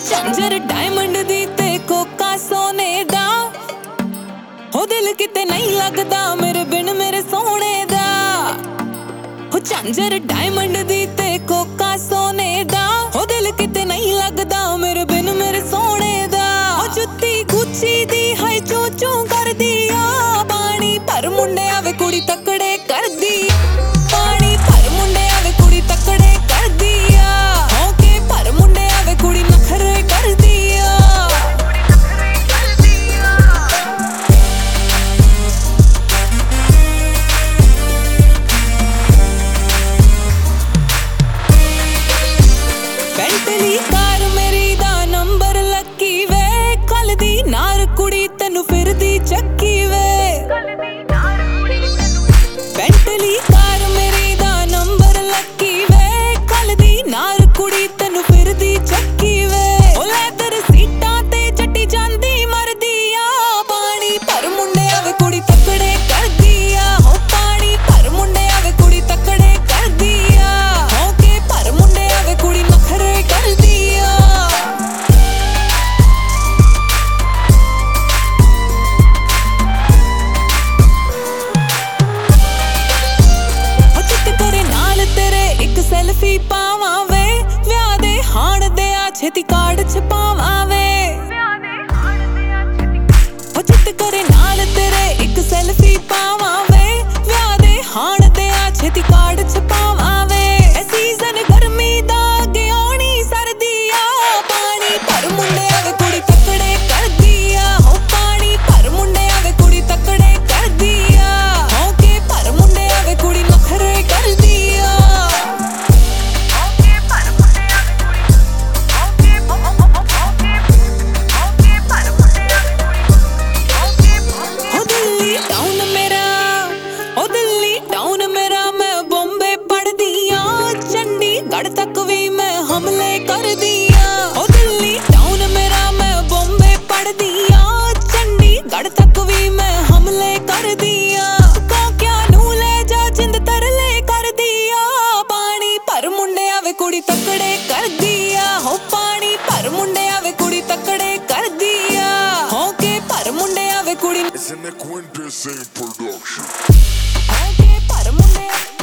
झांझर diamond दी ते Coca सोने दा हो दिल किते नहीं लगदा मेरे बिन मेरे सोने दा हो झांझर डायमंड दी ते कोका सोने दा हो दिल किते नहीं लगदा मेरे बिन मेरे सोने दा हो जुत्ती गुच्ची दी है चू चू कर दिया पानी पर मुंडे आवे कुड़ी तकड़े कर दी पानी पर मुंडे आवे कुड़ी तकड़े कर दिया होके पर मुंडे आवे कुड़ी नखरे कर दिया बेंटली कार मेरी दा नंबर लकी वे कल दी नार कुड़ी तेनू फिर दी चक्की वे बेंटली कार मेरी दा नंबर लकी वे कल दी नार कुड़ी तेनू फिर दी चक्की वे ओ लैदर सीटां ते चट्टी जांदी मर दिया पानी पर मुंडे आवे कुड़ी तकड़े कर दिया हो पानी पर मुंडे आवे कुड़ी तकड़े कर दिया होके पर मुंडे आवे कुड़ी नखरे कर दिया सेल्फी पावा वे व्याह दे हाण दे आ छेती कार्ड छपावा वे ओ चित करे नाल तेरे एक सेल्फी पावा वे व्याह दे हाण दे आ छेती कार्ड छपावा वे ए सीजन गर्मी दा अगे आउणी सर्दिया पानी पर मुंडे आवे कुड़ी तकड़े कर दिया हो पानी पर मुंडे आवे कुड़ी तकड़े कर दिया होके पर मुंडे आवे कुड़ी नखरे कर दिया चंडीगढ़ तक भी मैं हमले कर दिया ओ दिल्ली टाउन मेरा मैं बॉम्बे पढ़ दिया चंडीगढ़ तक भी मैं हमले कर दिया को क्या नू ले जा जिंद तरले कर दिया पानी पर मुंडे आवे कुड़ी तकड़े कर दिया हो पानी पर मुंडे आवे कुड़ी तकड़े कर दिया होके पर मुंडे आवे कुड़ी It's in the Quintessence production. होके पर मुंडे